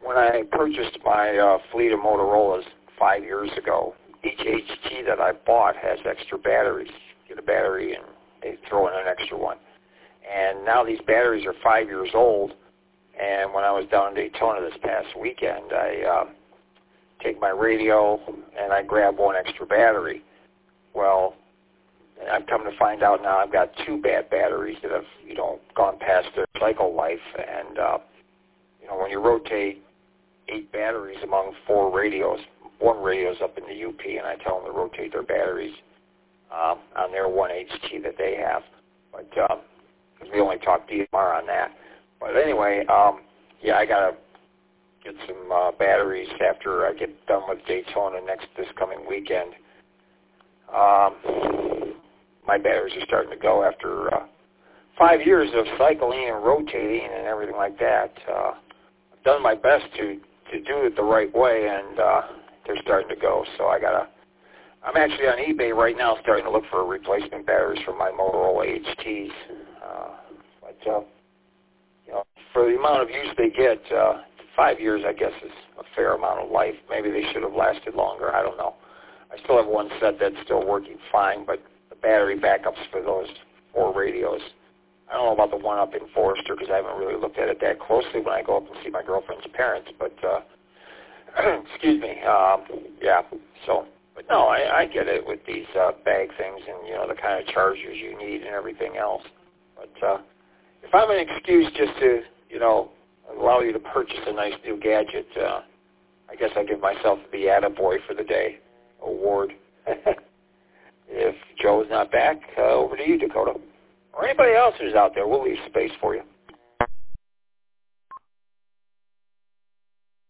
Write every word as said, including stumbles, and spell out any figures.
when I purchased my uh, fleet of Motorola's five years ago, each H T that I bought has extra batteries. You get a battery and they throw in an extra one. And now these batteries are five years old. And when I was down in Daytona this past weekend, I uh, take my radio and I grab one extra battery. Well, I've come to find out now I've got two bad batteries that have, you know, gone past their cycle life. And, uh, you know, when you rotate eight batteries among four radios, one radio's up in the U P, and I tell them to rotate their batteries uh, on their one H T that they have. But because uh, we only talk D M R on that. But anyway, um, yeah, I got to get some uh, batteries after I get done with Daytona next this coming weekend. Um, my batteries are starting to go after uh, five years of cycling and rotating and everything like that. Uh, I've done my best to, to do it the right way, and uh, they're starting to go. So I gotta. I'm actually on eBay right now, starting to look for replacement batteries for my Motorola H Ts. Uh, but uh, you know, for the amount of use they get, uh, five years, I guess, is a fair amount of life. Maybe they should have lasted longer. I don't know. I still have one set that's still working fine, but the battery backups for those four radios, I don't know about the one up in Forester because I haven't really looked at it that closely when I go up and see my girlfriend's parents. But uh, excuse me, um, yeah. So, but no, I, I get it with these uh, bag things and you know the kind of chargers you need and everything else. But uh, if I'm an excuse just to you know allow you to purchase a nice new gadget, uh, I guess I give myself the attaboy for the day award. If Joe's not back, uh, over to you, Dakota. Or anybody else who's out there, we'll leave space for you.